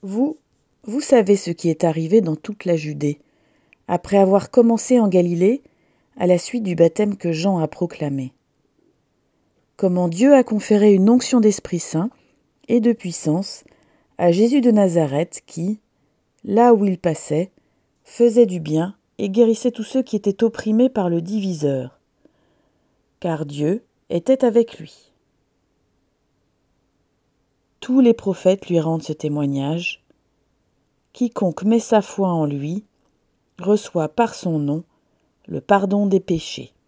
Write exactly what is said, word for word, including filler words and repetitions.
Vous, vous savez ce qui est arrivé dans toute la Judée, après avoir commencé en Galilée, à la suite du baptême que Jean a proclamé. Comment Dieu a conféré une onction d'Esprit Saint et de puissance à Jésus de Nazareth qui, là où il passait, faisait du bien et guérissait tous ceux qui étaient opprimés par le diviseur, car Dieu était avec lui. Tous les prophètes lui rendent ce témoignage. Quiconque met sa foi en lui reçoit par son nom le pardon des péchés.